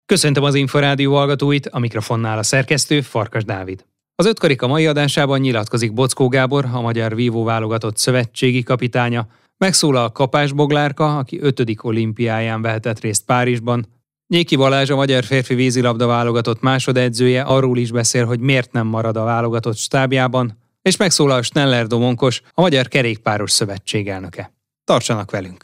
Köszöntöm az Inforádió hallgatóit, a mikrofonnál a szerkesztő, Farkas Dávid. Az ötkarika mai adásában nyilatkozik Bockó Gábor, a magyar vívó válogatott szövetségi kapitánya, megszólal Kapás Boglárka, aki 5. olimpiáján vehetett részt Párizsban, Nyéki Balázs, a magyar férfi vízilabda válogatott másodedzője arról is beszél, hogy miért nem marad a válogatott stábjában, és megszólal Sneller Domonkos, a Magyar Kerékpáros Szövetség elnöke. Tartsanak velünk!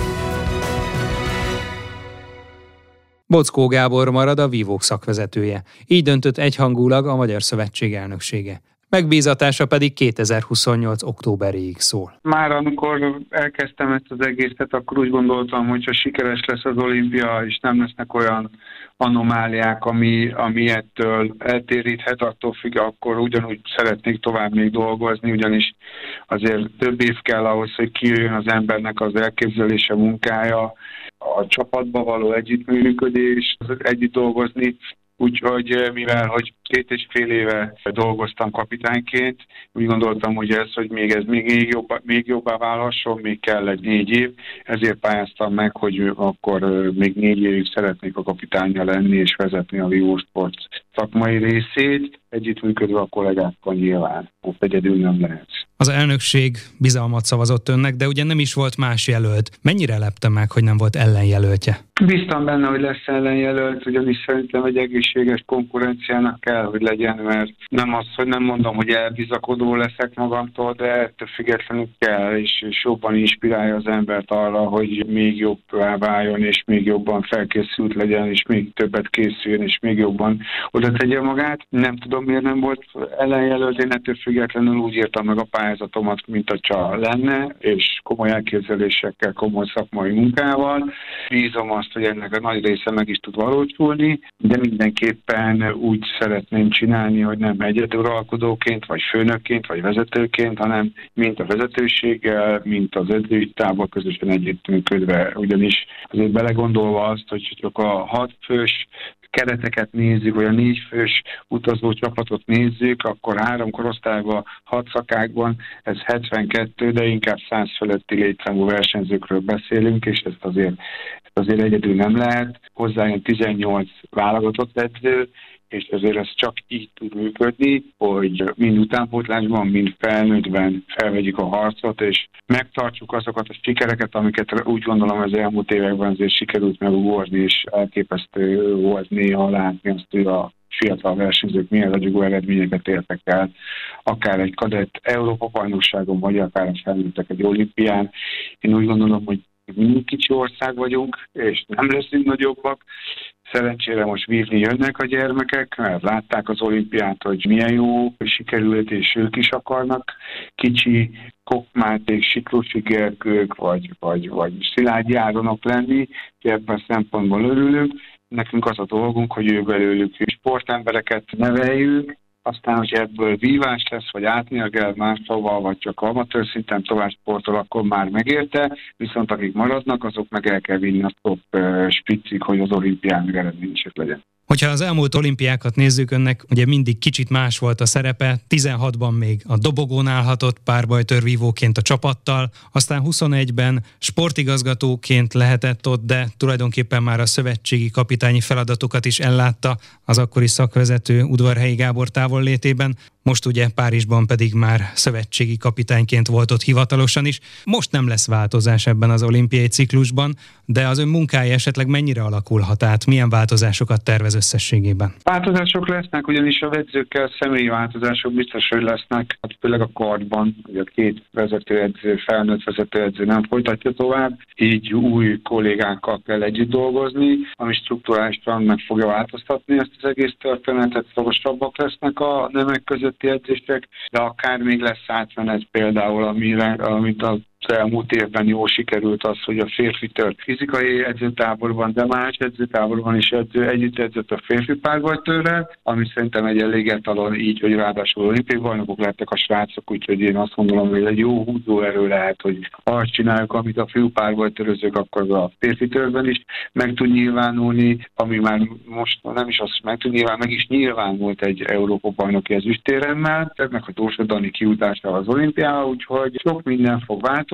Bockó Gábor marad a vívók szakvezetője. Így döntött egyhangulag a Magyar Szövetség elnöksége. Megbízatása pedig 2028. októberéig szól. Már amikor elkezdtem ezt az egészet, akkor úgy gondoltam, hogy ha sikeres lesz az olimpia, és nem lesznek olyan anomáliák, ami ettől eltéríthet, attól függ, akkor ugyanúgy szeretnék tovább még dolgozni, ugyanis azért több év kell ahhoz, hogy kijöjjön az embernek az elképzelése, munkája, a csapatba való együttműködés, együtt dolgozni. Úgyhogy mivel hogy 2,5 éve dolgoztam kapitányként, úgy gondoltam, hogy ez még jobbá válhasson, még kell egy 4 év, ezért pályáztam meg, hogy akkor még 4 évig szeretnék a kapitánya lenni és vezetni a vívósport szakmai részét, együttműködve a kollégákkal nyilván, ott egyedül nem lehet. Az elnökség bizalmat szavazott önnek, de ugye nem is volt más jelölt. Mennyire lepte meg, hogy nem volt ellenjelöltje? Bíztam benne, hogy lesz ellenjelölt, ugyanis szerintem egy egészséges konkurenciának kell, hogy legyen, mert nem az, hogy nem mondom, hogy elbizakodó leszek magamtól, de ettől függetlenül kell, és jobban inspirálja az embert arra, hogy még jobbá váljon, és még jobban felkészült legyen, és még többet készüljön, és még jobban oda tegye magát. Nem tudom, miért nem volt ellenjelölt, én ettől függetlenül úgy írtam meg a pályázatomat, mint a csa lenne, és komoly elképzelésekkel, komoly szakmai munkával. Bízom azt, hogy ennek a nagy része meg is tud valósulni, de mindenképpen úgy szeretném csinálni, hogy nem egyeduralkodóként, vagy főnökként, vagy vezetőként, hanem mint a vezetőséggel, mint az edzői tábbal közösen együttműködve. Ugyanis azért belegondolva azt, hogy csak a 6 fős kereteket nézzük, vagy a 4 fős utazó csapatot nézzük, akkor 3 korosztályban, 6 szakákban ez 72, de inkább 100 fölötti létszámú versenyzőkről beszélünk, és ezt azért egyedül nem lehet. Hozzájön 18 válogatott edző, és azért ez csak így tud működni, hogy mind utánpótlásban, mind felnőttben felvegyük a harcot, és megtartsuk azokat a sikereket, amiket úgy gondolom az elmúlt években azért sikerült megugorni, és elképesztő volt néha látni azt, hogy a fiatal versenyzők milyen ragyogó eredményeket értek el, akár egy kadett Európa-bajnokságon, vagy akár a felnőttek egy olimpián. Én úgy gondolom, hogy mi kicsi ország vagyunk, és nem leszünk nagyobbak. Szerencsére most vívni jönnek a gyermekek, mert látták az olimpiát, hogy milyen jó sikerült, és ők is akarnak kicsi Kopp-Máték, Siklósi Gergők, vagy Szilágyi Áronok lenni, és ebben a szempontból örülünk. Nekünk az a dolgunk, hogy ő belőlük sportembereket neveljük, aztán, hogy ebből vívás lesz, vagy átmérgel máshova, vagy csak amatőr szinten tovább sportol, akkor már megérte, viszont akik maradnak, azok meg el kell vinni a top spiccig, hogy az olimpián eredményesek legyen. Hogyha az elmúlt olimpiákat nézzük, önnek ugye mindig kicsit más volt a szerepe, 16-ban még a dobogón állhatott párbajtörvívóként a csapattal, aztán 21-ben sportigazgatóként lehetett ott, de tulajdonképpen már a szövetségi kapitányi feladatokat is ellátta az akkori szakvezető Udvarhelyi Gábor távollétében. Most ugye Párizsban pedig már szövetségi kapitányként volt ott hivatalosan is. Most nem lesz változás ebben az olimpiai ciklusban, de az ön munkája esetleg mennyire alakulhat át? Milyen változásokat tervez összességében? Változások lesznek, ugyanis a edzőkkel személyi változások biztos, hogy lesznek, főleg a kardban, hogy a 2 vezetőedző, felnőtt vezetőedző nem folytatja tovább, így új kollégákkal kell együtt dolgozni, ami strukturálisan meg fogja változtatni ezt az egész történetet, szorosabbak lesznek a nemek között edzések, de akár még lesz átmenet például, amit az elmúlt évben jól sikerült az, hogy a férfi tört fizikai edzőtáborban, de más edzőtáborban is együtt edzett a férfi párbajtőrrel, ami szerintem egy elég etalon így, hogy ráadásul olimpiai bajnokok lettek a srácok, úgyhogy én azt gondolom, hogy egy jó húzóerő lehet, hogy ha azt csináljuk, amit a fiú párbajtőrözők, akkor a férfi törben is meg tud nyilvánulni, ami már most nem is azt meg tud nyilván, meg is nyilvánult egy Európa bajnoki ezüstéremmel, ennek a Tóth Dani kiutása az olimpiára, úgyhogy sok minden fog változni.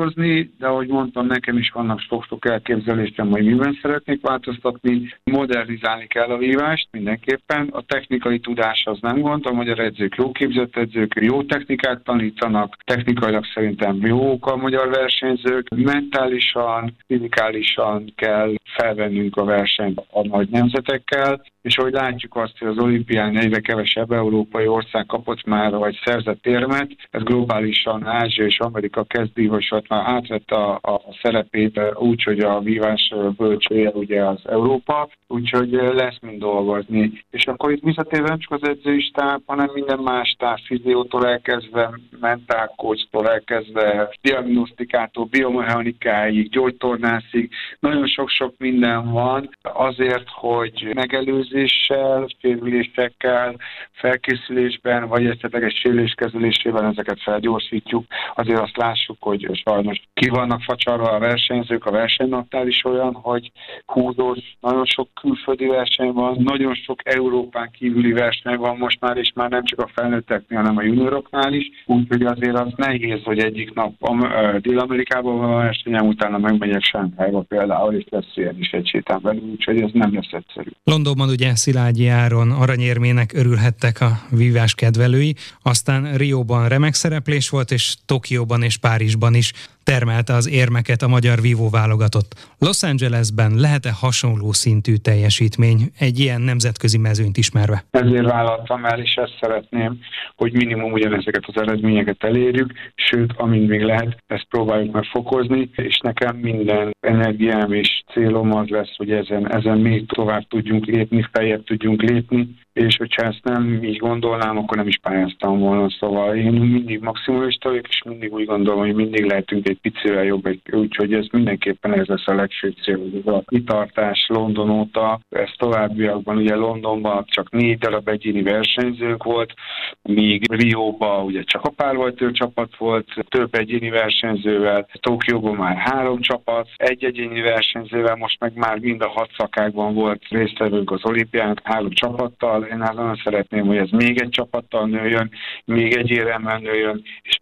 változni, de ahogy mondtam, nekem is vannak sok-sok elképzelésem, hogy miben szeretnék változtatni. Modernizálni kell a vívást mindenképpen. A technikai tudás az nem gond, a magyar edzők jó képzett edzők, jó technikát tanítanak, technikailag szerintem jók a magyar versenyzők, mentálisan, fizikálisan kell felvennünk a versenyt a nagy nemzetekkel, és ahogy látjuk azt, hogy az olimpián egyre kevesebb európai ország kapott már, vagy szerzett érmet, ez globálisan Ázsia és Amerika kezdívosat már átvette a szerepét úgy, hogy a vívás bölcsője ugye az Európa, úgyhogy lesz mind dolgozni. És akkor itt visszatérve nem csak az edzői stáb, hanem minden más stáb, fiziótól elkezdve, mentálkócstól elkezdve, diagnosztikától, biomechanikáig, gyógytornászig, nagyon sok-sok minden van azért, hogy megelőzéssel, sérülésekkel, felkészülésben, vagy esetleges sérülés kezelésében ezeket felgyorsítjuk. Azért azt lássuk, hogy sajnos ki vannak facsarva a versenyzők, a versenynaptár is olyan, hogy húzós, nagyon sok külföldi verseny van, nagyon sok Európán kívüli verseny van most már, és már nem csak a felnőtteknél, hanem a junioroknál is. Úgyhogy azért az nehéz, hogy egyik nap Dél-Amerikában van a versenyem, utána megmegyek Sánkhájba például, és lesz ilyen is egy sétán belül, úgyhogy ez nem lesz egyszerű. Londonban ugye Szilágyi Áron aranyérmének örülhettek a vívás kedvelői, aztán Rióban remek szereplés volt, és Tokióban és Párizsban is termelte az érmeket a magyar vívóválogatott. Los Angelesben lehet-e hasonló szintű teljesítmény egy ilyen nemzetközi mezőnyt ismerve? Ezért vállaltam el, és ezt szeretném, hogy minimum ugyanezeket az eredményeket elérjük, sőt, amint még lehet, ezt próbáljuk meg fokozni, és nekem minden energiám és célom az lesz, hogy ezen még tovább tudjunk lépni, feljebb tudjunk lépni, és hogyha ezt nem így gondolnám, akkor nem is pályáztam volna. Szóval én mindig maximalista vagyok, és mindig úgy gondolom, hogy mindig lehetünk egy picivel jobb, úgyhogy ez mindenképpen ez lesz a legfőbb cél, hogy a kitartás London óta, ez továbbiakban, ugye Londonban csak 4 darab egyéni versenyzők volt, míg Rióban ugye csak a párvajtőr csapat volt, több egyéni versenyzővel, Tokióban már 3 csapat, egy egyéni versenyzővel, most meg már mind a 6 szakákban volt résztvevőnk az olimpián, 3 csapattal. Én nagyon szeretném, hogy ez még egy csapattal nőjön, még egy éremmel nőjön, és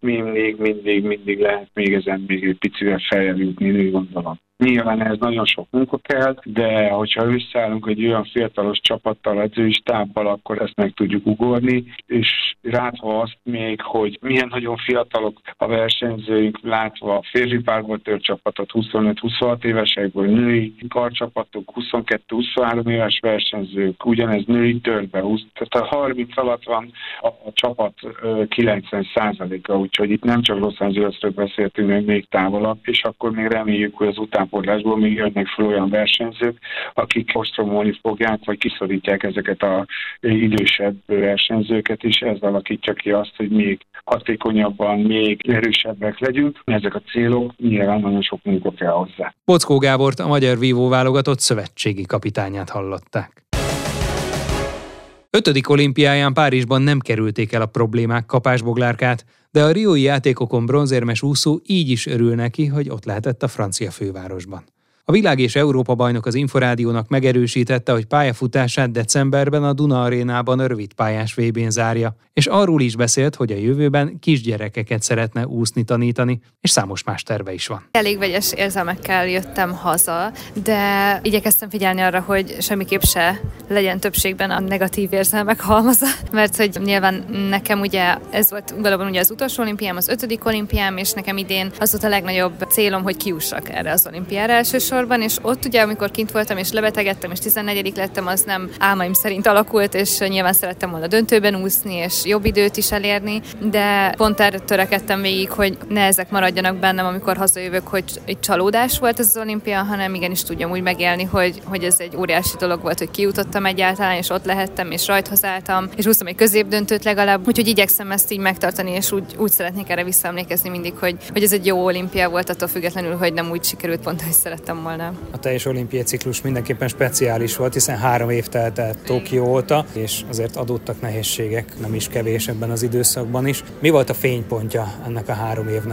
mindig lehet még ezen még egy picivel feljebb jutni, úgy gondolom. Nyilván ez nagyon sok munka kell, de hogyha összeállunk egy olyan fiatalos csapattal, edzői stábbal, akkor ezt meg tudjuk ugorni, és látva azt még, hogy milyen nagyon fiatalok a versenyzőink, látva a férfi párvajtőr csapatot 25-26 évesekből, női karcsapatok 22-23 éves versenyzők, ugyanez női törbe, tehát a 30 alatt van a csapat 90%-a, úgyhogy itt nem csak Los Angelesről beszéltünk, meg még távolabb, és akkor még reméljük, hogy az utánpótlásból még jönnek fel olyan versenyzők, akik ostromolni fogják, vagy kiszorítják ezeket az idősebb versenyzőket, és ez alakítja ki azt, hogy még hatékonyabban, még erősebbek legyünk. Ezek a célok, nyilván nagyon sok munka kell hozzá. Bockó Gábort, a magyar vívóválogatott szövetségi kapitányát hallották. 5. olimpiáján Párizsban nem kerülték el a problémák kapásboglárkát, de a riói játékokon bronzérmes úszó így is örül neki, hogy ott lehetett a francia fővárosban. A világ és Európa bajnok az Inforádiónak megerősítette, hogy pályafutását decemberben a Duna Arénában a rövidpályás VB-n zárja, és arról is beszélt, hogy a jövőben kisgyerekeket szeretne úszni tanítani, és számos más terve is van. Elég vegyes érzelmekkel jöttem haza, de igyekeztem figyelni arra, hogy semmiképp se legyen többségben a negatív érzelmek halmaza, mert hogy nyilván nekem ugye ez volt valóban ugye az utolsó olimpiám, az 5. olimpiám, és nekem idén az volt a legnagyobb célom, hogy kiussak erre az olimpiára elsősorban, és ott ugye, amikor kint voltam és lebetegedtem, és 14. lettem, az nem álmaim szerint alakult, és nyilván szerettem volna döntőben úszni, és jobb időt is elérni, de pont erre törekedtem végig, hogy ne ezek maradjanak bennem, amikor hazajövök, hogy egy csalódás volt ez az olimpia, hanem igenis tudjam úgy megélni, hogy ez egy óriási dolog volt, hogy kijutottam egyáltalán, és ott lehettem, és rajthoz álltam, és úsztam egy középdöntőt legalább, úgyhogy igyekszem ezt így megtartani, és úgy szeretnék erre visszaemlékezni mindig, hogy ez egy jó olimpia volt, attól függetlenül, hogy nem úgy sikerült pont, hogy szerettem volna. A teljes olimpiai ciklus mindenképpen speciális volt, hiszen 3 év telt el Tokió óta, és azért adódtak nehézségek, nem is kevés ebben az időszakban is. Mi volt a fénypontja ennek a 3 évnek?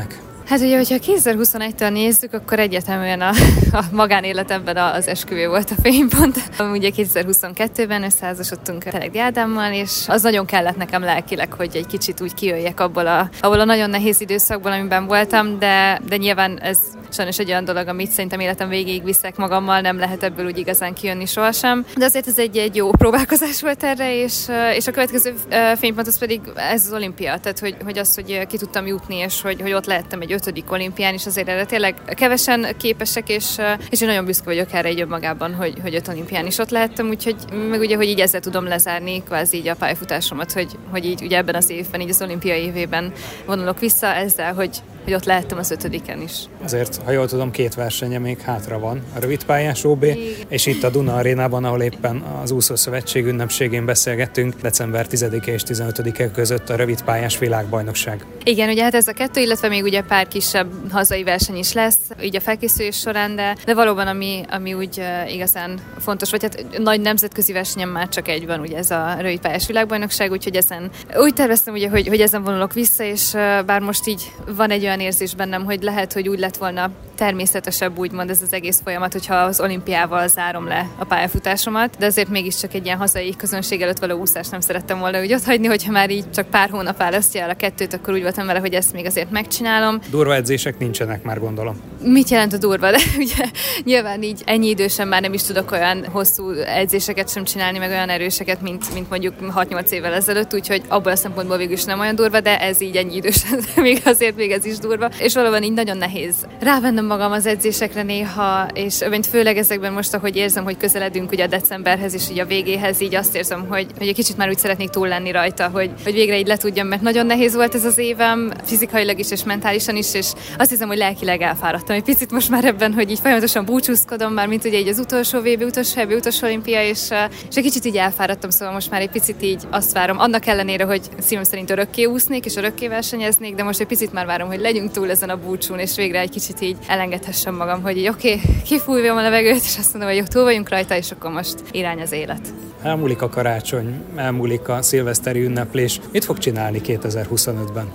Hát ugye, hogyha 2021-től nézzük, akkor egyeteműen a magánéletemben az esküvő volt a fénypont. Ugye 2022-ben összeházasodtunk Feledi Ádámmal, és az nagyon kellett nekem lelkileg, hogy egy kicsit úgy kijöjjek abból a nagyon nehéz időszakból, amiben voltam, de nyilván ez sajnos egy olyan dolog, amit szerintem életem végéig viszek magammal, nem lehet ebből úgy igazán kijönni sohasem. De azért ez egy jó próbálkozás volt erre, és a következő fénypont az pedig ez az olimpia, tehát hogy az, hogy ki tudtam jutni, és hogy ott lehettem egy 5. olimpián, és azért erre tényleg kevesen képesek, és én nagyon büszke vagyok erre így önmagában, hogy 5 olimpián is ott lehettem, úgyhogy meg ugye, hogy így ezzel tudom lezárni kvázi így a pályafutásomat, hogy így ugye ebben az évben, így az olimpiai évében vonulok vissza ezzel, hogy ott lehettem az 5-en is. Azért, ha jól tudom, 2 versenye még hátra van. A rövidpályás OB, és itt a Duna Arénában, ahol éppen az Úszószövetség ünnepségén beszélgettünk, december 10-e és 15-e között a rövidpályás világbajnokság. Igen, ugye hát ez a 2, illetve még ugye pár kisebb hazai verseny is lesz, így a felkészülés során, de valóban ami úgy igazán fontos, vagy hát nagy nemzetközi versenyen már csak egy van, ugye ez a rövidpályás világbajnokság, úgyhogy ezen úgy terveztem, ugye, hogy ezen vonulok vissza, és bár most így van egy olyan érzés bennem, hogy lehet, hogy úgy lett volna természetesebb, úgymond ez az egész folyamat, hogyha az olimpiával zárom le a pályafutásomat, de azért mégiscsak egy ilyen hazai közönség előtt való úszást nem szerettem volna úgy otthagyni, hogyha már így csak pár hónap választja el a 2, akkor úgy voltam vele, hogy ezt még azért megcsinálom. Durva edzések nincsenek már, gondolom. Mit jelent a durva? De ugye nyilván így ennyi idősen már nem is tudok olyan hosszú edzéseket sem csinálni, meg olyan erőseket, mint mondjuk 6-8 évvel ezelőtt, úgyhogy abból a szempontból végül is nem olyan durva, de ez így ennyi idősen még ez is durva. És valóban így nagyon nehéz rávennem magam az edzésekre néha, és főleg ezekben most, ahogy érzem, hogy közeledünk ugye a decemberhez és ugye a végéhez, így azt érzem, hogy egy kicsit már úgy szeretnék túl lenni rajta, hogy végre így letudjam, mert nagyon nehéz volt ez az évem, fizikailag is és mentálisan is, és azt hiszem, hogy lelkileg elfáradtam egy picit most már ebben, hogy így folyamatosan búcsúzkodom, már mint ugye így az utolsó VB, utolsó olimpia, és egy kicsit így elfáradtam, szóval most már egy picit így azt várom, annak ellenére, hogy szívem szerint örökké úsznék és örökké versenyeznék, de most egy picit már várom, hogy legyünk túl ezen a búcsún, és végre egy kicsit így elengedhessem magam, hogy így oké, kifújjam a levegőt, és azt mondom, hogy jó, túl vagyunk rajta, és akkor most irány az élet. Elmúlik a karácsony, elmúlik a szilveszteri ünneplés. Mit fog csinálni 2025-ben?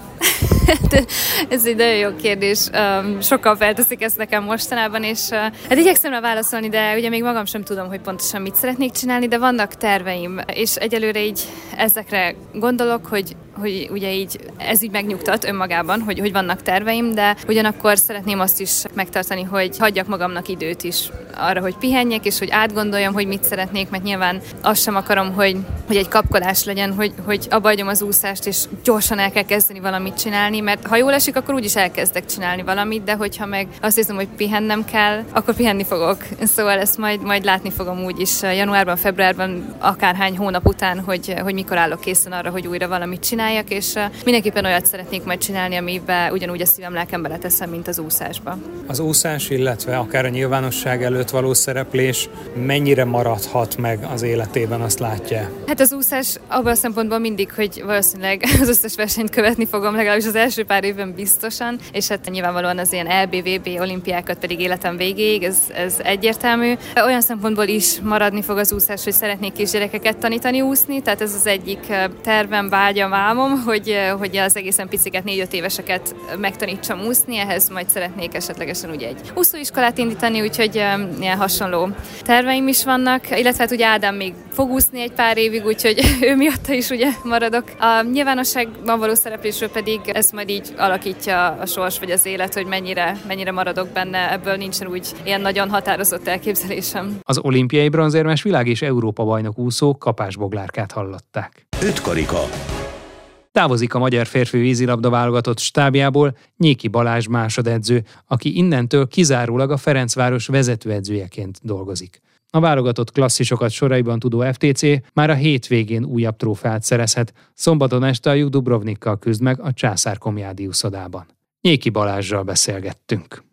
Ez egy nagyon jó kérdés. Sokan felteszik ezt nekem mostanában, és hát igyekszem rá válaszolni, de ugye még magam sem tudom, hogy pontosan mit szeretnék csinálni, de vannak terveim, és egyelőre így ezekre gondolok, hogy ugye így ez így megnyugtat önmagában, hogy vannak terveim, de ugyanakkor szeretném azt is megtartani, hogy hagyjak magamnak időt is arra, hogy pihenjek, és hogy átgondoljam, hogy mit szeretnék, mert nyilván azt sem akarom, hogy egy kapkodás legyen, hogy abba hagyom az úszást, és gyorsan el kell kezdeni valamit csinálni, mert ha jól esik, akkor úgyis elkezdek csinálni valamit, de hogyha meg azt hiszem, hogy pihennem kell, akkor pihenni fogok. Szóval ezt majd látni fogom úgy is januárban, februárban, akárhány hónap után, hogy mikor állok készen arra, hogy újra valamit csináljak, és mindenképpen olyat szeretnék majd csinálni, amiben ugyanúgy a szívem, lelkem beleteszem, mint az úszásba. Az úszás, illetve akár a nyilvánosság előtt való szereplés mennyire maradhat meg az életében, azt látja? Hát az úszás abban a szempontból mindig, hogy valószínűleg az összes versenyt követni fogom, legalábbis az első pár évben biztosan, és hát nyilvánvalóan az ilyen LB-VB olimpiákat pedig életem végéig, ez egyértelmű. Olyan szempontból is maradni fog az úszás, hogy szeretnék kisgyerekeket tanítani úszni, tehát ez az egyik tervem, vágyam, álmom, hogy az egészen piciket, 4-5 éveseket megtanítsam úszni, ehhez majd szeretnék esetlegesen ugye egy úszóiskolát indítani, úgyhogy ilyen hasonló terveim is vannak, illetve hát ugye Ádám még fog úszni egy pár évig, úgyhogy ő miatta is ugye maradok. A nyilvánosságban való szereplésről pedig ez majd így alakítja a sors vagy az élet, hogy mennyire maradok benne, ebből nincsen úgy ilyen nagyon határozott elképzelésem. Az olimpiai bronzérmes világ- és Európa-bajnok úszó Kapás Boglárkát hallották. 5 karika. Távozik a magyar férfi vízilabda válogatott stábjából Nyéki Balázs másodedző, aki innentől kizárólag a Ferencváros vezetőedzőjeként dolgozik. A válogatott klasszisokat soraiban tudó FTC már a hétvégén újabb trófeát szerezhet, szombaton este a Juk Dubrovnikkal küzd meg a Császár-Komjádi úszodában. Nyéki Balázsral beszélgettünk.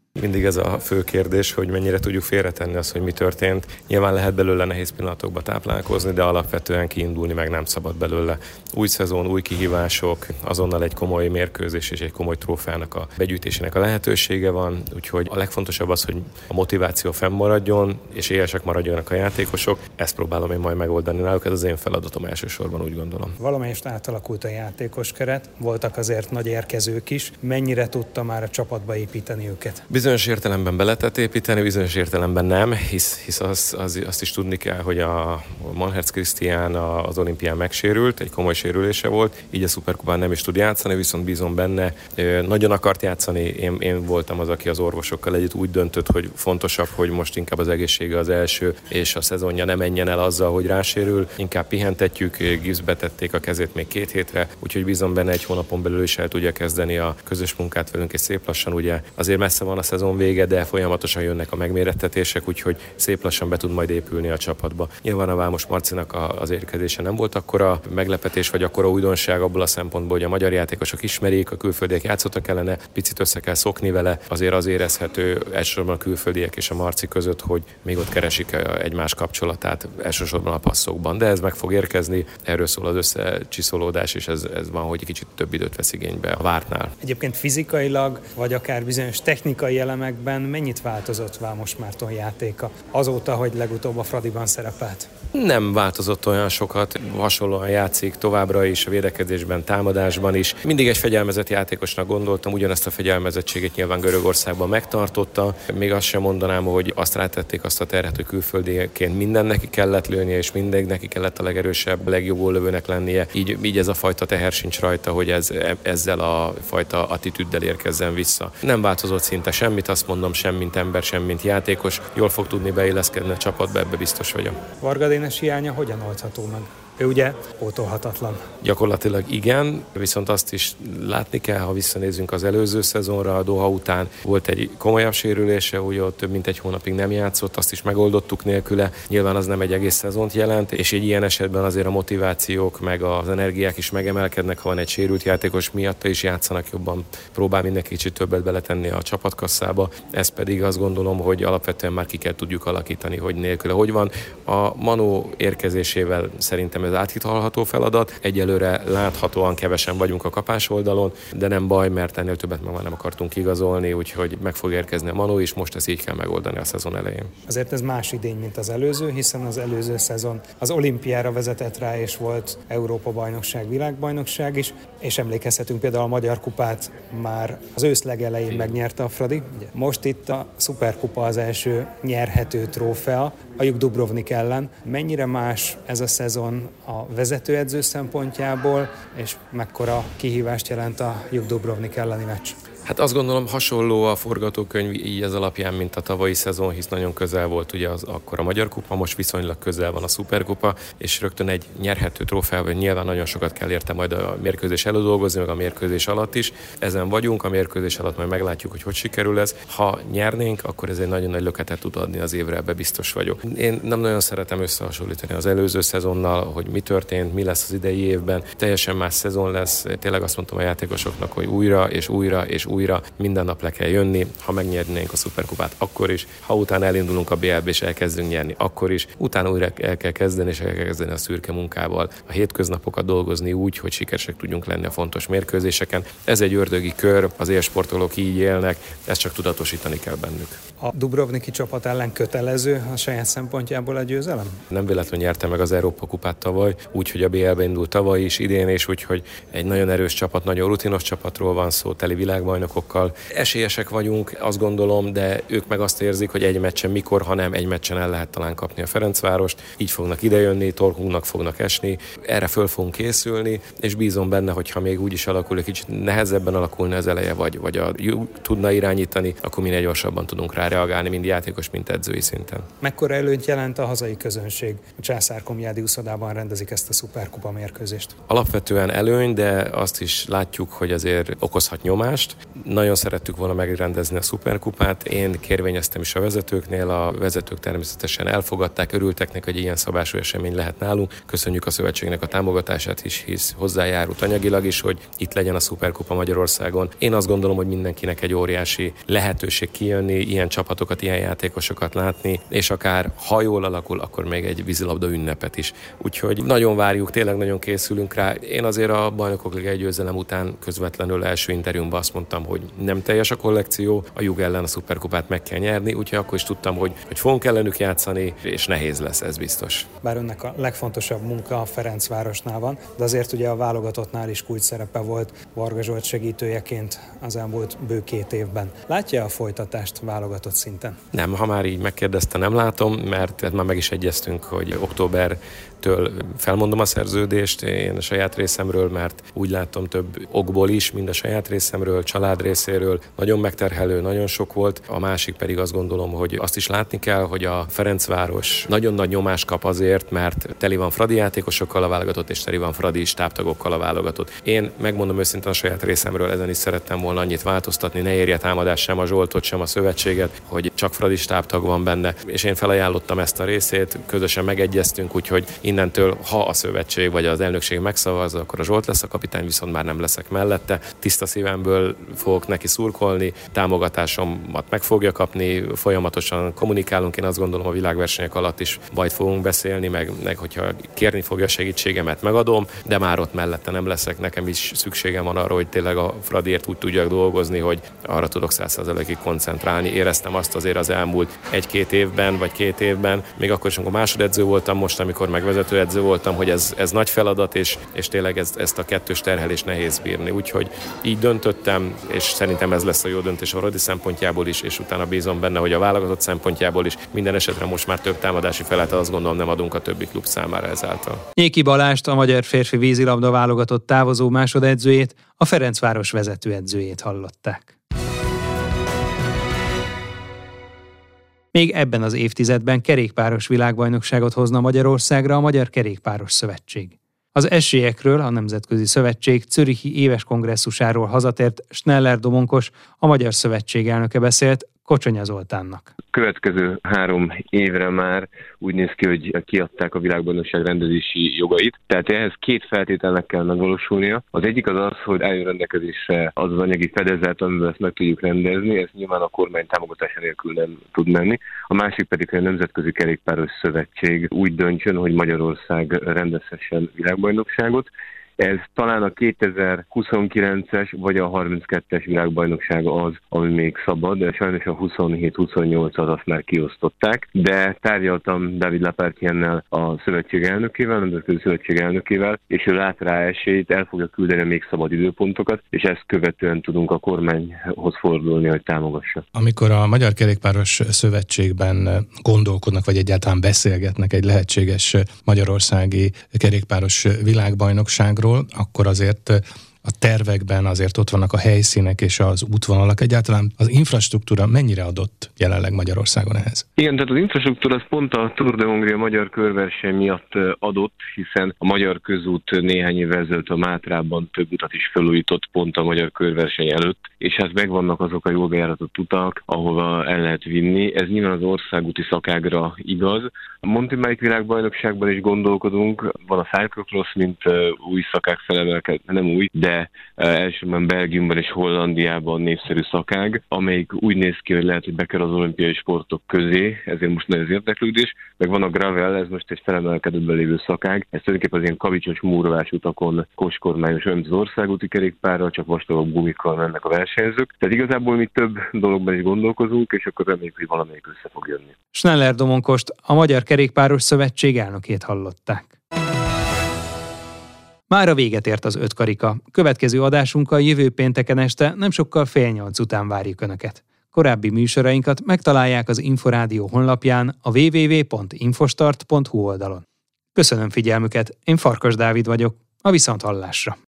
Mindig ez a fő kérdés, hogy mennyire tudjuk félretenni azt, hogy mi történt. Nyilván lehet belőle nehéz pillanatokba táplálkozni, de alapvetően kiindulni meg nem szabad belőle. Új szezon, új kihívások, azonnal egy komoly mérkőzés és egy komoly trófeának a begyűjtésének a lehetősége van, úgyhogy a legfontosabb az, hogy a motiváció fennmaradjon, és éhesek maradjanak a játékosok. Ezt próbálom én majd megoldani náluk, ez az én feladatom elsősorban, úgy gondolom. Valamelyest átalakult a játékos keret, voltak azért nagy érkezők is. Mennyire tudta már a csapatba építeni őket? Bizonyos értelemben be lehetett építeni, bizonyos értelemben nem, hisz azt is tudni kell, hogy a Manhertz Krisztián az olimpián megsérült, egy komoly sérülése volt, így a szuperkupán nem is tud játszani, viszont bízom benne, nagyon akart játszani, én voltam az, aki az orvosokkal együtt úgy döntött, hogy fontosabb, hogy most inkább az egészsége az első, és a szezonja ne menjen el azzal, hogy rásérül, inkább pihentetjük, gipszbe tették a kezét még 2 hétre, úgyhogy bízom benne, 1 hónapon belül is el tudja kezdeni a közös munkát velünk, és szép lassan ugye azért messze van a szezon vége, de folyamatosan jönnek a megmérettetések, úgyhogy szép lassan be tud majd épülni a csapatba. Nyilván a Vámos Marcinak az érkezése nem volt akkora meglepetés, vagy akkora újdonság abból a szempontból, hogy a magyar játékosok ismerik, a külföldiek játszottak ellene, picit össze kell szokni vele, azért az érezhető elsősorban a külföldiek és a Marci között, hogy még ott keresik egymás kapcsolatát, elsősorban a passzokban, de ez meg fog érkezni, erről szól az összecsiszolódás, és ez van, hogy kicsit több időt vesz igénybe a vártnál. Egyébként fizikailag, vagy akár bizonyos technikai elemekben mennyit változott Vámos Márton játéka azóta, hogy legutóbb a Fradiban szerepelt? Nem változott olyan sokat, hasonlóan játszik továbbra is a védekezésben, támadásban is. Mindig egy fegyelmezett játékosnak gondoltam, ugyanezt a fegyelmezettséget nyilván Görögországban megtartotta. Még azt sem mondanám, hogy azt rátették azt a terhet, hogy külföldiként minden neki kellett lőnie, és mindig neki kellett a legerősebb, a legjobb góllövőnek lennie. Így ez a fajta teher sincs rajta, hogy ezzel a fajta attitűddel érkezzen vissza. Nem változott szinte semmit, azt mondom, sem mint ember, sem mint játékos. Jól fog tudni beilleszkedni a csapatba, ebbe biztos vagyok. Varga Dénes hiánya hogyan oldható meg? Ő ugye pótolhatatlan. Gyakorlatilag igen, viszont azt is látni kell, ha visszanézzünk az előző szezonra, a Doha után volt egy komolyabb sérülése, ugye ott több mint 1 hónapig nem játszott, azt is megoldottuk nélküle. Nyilván az nem egy egész szezont jelent, és egy ilyen esetben azért a motivációk meg az energiák is megemelkednek, ha van egy sérült játékos, miatta is játszanak jobban, próbál mindenki kicsit többet beletenni a csapatkasszába. Ez pedig azt gondolom, hogy alapvetően már ki kell tudjuk alakítani, hogy nélküle hogy van. A Manó érkezésével szerintem ez áthidalható feladat. Egyelőre láthatóan kevesen vagyunk a kapás oldalon, de nem baj, mert ennél többet már nem akartunk igazolni, úgyhogy meg fog érkezni a Manó is, most ezt így kell megoldani a szezon elején. Azért ez más idény, mint az előző, hiszen az előző szezon az olimpiára vezetett rá, és volt Európa-bajnokság, világbajnokság is, és emlékezhetünk például a Magyar Kupát már az ősz legelején megnyerte a Fradi. Most itt a Szuperkupa az első nyerhető trófea a Juk Dubrovnik ellen. Mennyire más ez a szezon a vezetőedző szempontjából, és mekkora kihívást jelent a Juk Dubrovnik elleni meccs? Hát azt gondolom, hasonló a forgatókönyv így ez alapján, mint a tavalyi szezon, hisz nagyon közel volt ugye akkor a Magyar Kupa, most viszonylag közel van a Szuperkupa, és rögtön egy nyerhető trófeával nyilván nagyon sokat kell érte majd a mérkőzés elődolgozni, meg a mérkőzés alatt is. Ezen vagyunk, a mérkőzés alatt majd meglátjuk, hogy sikerül ez. Ha nyernénk, akkor ez egy nagyon nagy löketet tud adni az évre, ebbe biztos vagyok. Én nem nagyon szeretem összehasonlítani az előző szezonnal, hogy mi történt, mi lesz az idei évben. Teljesen más szezon lesz. Tényleg azt mondtam a játékosoknak, hogy újra és újra és újra minden nap le kell jönni. Ha megnyernénk a Szuperkupát, akkor is. Ha utána elindulunk a BL-be és elkezdünk nyerni, akkor is. Utána újra el kell kezdeni, és el kell kezdeni a szürke munkával. A hétköznapokat dolgozni úgy, hogy sikeresek tudjunk lenni a fontos mérkőzéseken. Ez egy ördögi kör, az élsportolók így élnek, ezt csak tudatosítani kell bennük. A dubrovniki csapat ellen kötelező a saját szempontjából a győzelem? Nem véletlenül nyerte meg az Európa kupát tavaly, úgyhogy a BL-be indult tavaly is, idén is, úgyhogy egy nagyon erős csapat, nagyon rutinos csapatról van szó, teli világbajnokokkal. Esélyesek vagyunk, azt gondolom, de ők meg azt érzik, hogy egy meccsen mikor, ha nem egy meccsen el lehet talán kapni a Ferencvárost. Így fognak idejönni, torkunknak fognak esni, erre föl fogunk készülni, és bízom benne, hogy ha még úgy is alakul, egy kicsit nehezebben alakulna az eleje, vagy a tudna irányítani, akkor minél gyorsabban tudunk rá reagálni, mind játékos, mind edzői szinten. Mekkora előnyt jelent a hazai közönség? A Császár-Komjádi úszodában rendezik ezt a szuperkupa mérkőzést. Alapvetően előny, de azt is látjuk, hogy azért okozhat nyomást. Nagyon szerettük volna megrendezni a szuperkupát, én kérvényeztem is a vezetőknél, a vezetők természetesen elfogadták, örültek neki, hogy ilyen szabású esemény lehet nálunk. Köszönjük a szövetségnek a támogatását is, hisz hozzájárult anyagilag is, hogy itt legyen a szuperkupa Magyarországon. Én azt gondolom, hogy mindenkinek egy óriási lehetőség kijönni, ilyen csapatokat, ilyen játékosokat látni, és akár ha jól alakul, akkor még egy vízilabda ünnepet is. Úgyhogy nagyon várjuk, tényleg nagyon készülünk rá. Én azért a Bajnokok Liga győzelem után közvetlenül első interjúmban azt mondtam, hogy nem teljes a kollekció, a Jug ellen a szuperkupát meg kell nyerni, úgyhogy akkor is tudtam, hogy fogunk ellenük játszani, és nehéz lesz, ez biztos. Bár önnek a legfontosabb munka a Ferencvárosnál van, de azért ugye a válogatottnál is kulcs szerepe volt Varga Zsolt segítőjeként az elmúlt bő 2 évben. Látja a folytatást válogatott szinten? Nem, ha már így megkérdezte, nem látom, mert már meg is egyeztünk, hogy októbertől felmondom a szerződést én a saját részemről, mert úgy látom több okból is, mind a saját részemről, család részéről. Nagyon megterhelő, nagyon sok volt. A másik pedig azt gondolom, hogy azt is látni kell, hogy a Ferencváros nagyon nagy nyomást kap azért, mert teli van fradi játékosokkal a válogatott, és teli van fradi stábtagokkal a válogatott. Én megmondom őszintén a saját részemről, ezen is szerettem volna annyit változtatni, ne érje támadás sem a Zsoltot, sem a szövetséget, hogy csak fradi stábtag van benne. És én felajánlottam ezt a részét, közösen megegyeztünk, úgyhogy innentől, ha a szövetség vagy az elnökség megszavazza, akkor a Zsolt lesz a kapitány, viszont már nem leszek mellette. Tiszta szívemből fogok neki szurkolni, támogatásomat meg fogja kapni, folyamatosan kommunikálunk, én azt gondolom a világversenyek alatt is majd fogunk beszélni, meg hogyha kérni fogja a segítségemet, megadom, de már ott mellette nem leszek, nekem is szükségem van arra, hogy tényleg a Fradiért úgy tudjak dolgozni, hogy arra tudok 100%-ig koncentrálni. Éreztem azt azért az elmúlt 1-2 évben, vagy 2 évben, még akkor is, amikor másodedző voltam, most, amikor meg vezetőedző voltam, hogy ez nagy feladat, és tényleg ezt a kettős terhelést nehéz bírni. Úgyhogy így döntöttem, és szerintem ez lesz a jó döntés a Fradi szempontjából is, és utána bízom benne, hogy a válogatott szempontjából is. Minden esetre most már több támadási felett, azt gondolom, nem adunk a többi klub számára ezáltal. Nyéki Balást, a magyar férfi vízilabda válogatott távozó másodedzőjét, a Ferencváros vezetőedzőjét hallották. Még ebben az évtizedben kerékpáros világbajnokságot hozna Magyarországra a Magyar Kerékpáros Szövetség. Az esélyekről a Nemzetközi Szövetség zürichi éves kongresszusáról hazatért Schneller Domonkos, a Magyar Szövetség elnöke beszélt Kocsonya Zoltánnak. Következő 3 évre már úgy néz ki, hogy kiadták a világbajnokság rendezési jogait. Tehát ehhez 2 feltételnek kell megvalósulnia. Az egyik az, hogy álljon rendelkezésre az anyagi fedezet, amivel ezt meg tudjuk rendezni. Ez nyilván a kormány támogatása nélkül nem tud menni. A másik pedig, hogy a Nemzetközi Kerékpáros Szövetség úgy döntsön, hogy Magyarország rendezhessen világbajnokságot. Ez talán a 2029-es vagy a 32-es világbajnokság az, ami még szabad, de sajnos a 27-28-at azt már kiosztották. De tárgyaltam David Lapártyennel, a szövetség elnökével, a Nemzetközi Szövetség elnökével, és ő lát rá esélyt, el fogja küldeni a még szabad időpontokat, és ezt követően tudunk a kormányhoz fordulni, hogy támogassa. Amikor a Magyar Kerékpáros Szövetségben gondolkodnak, vagy egyáltalán beszélgetnek egy lehetséges magyarországi kerékpáros világbajnokságról, akkor azért a tervekben azért ott vannak a helyszínek és az útvonalak. Egyáltalán az infrastruktúra mennyire adott jelenleg Magyarországon ehhez? Igen, tehát az infrastruktúra az pont a Tour de Hongria magyar körverseny miatt adott, hiszen a Magyar Közút néhány évvel ezelőtt a Mátrában több utat is felújított pont a magyar körverseny előtt, és hát megvannak azok a jól bejáratott utak, ahova el lehet vinni. Ez nyilván az országúti szakágra igaz. A mountain bike világbajnokságban is gondolkodunk, van a cyclocross, mint új szakák felemelkedett, nem új, de elsősorban Belgiumban és Hollandiában népszerű szakág, amelyik úgy néz ki, hogy lehet, hogy bekerül az olimpiai sportok közé, ezért most nagy az érdeklődés, meg van a gravel, ez most egy felemelkedőben lévő szakág, ez tulajdonképpen az ilyen kavicsos múrvás utakon koskormányos, olyan az országúti kerékpárral, csak vastagabb gumikkal mennek a versenyzők. Tehát igazából mi több dologban is gondolkozunk, és akkor reméljük, hogy valamelyik össze fog jönni. Schneller Domonkost, a Magyar Kerékpáros Szövetség elnökét hallották. Mára véget ért az 5 karika. Következő adásunkkal jövő pénteken este nem sokkal 7:30 után várjuk Önöket. Korábbi műsorainkat megtalálják az Inforádió honlapján, a www.infostart.hu oldalon. Köszönöm figyelmüket, én Farkas Dávid vagyok, a viszonthallásra.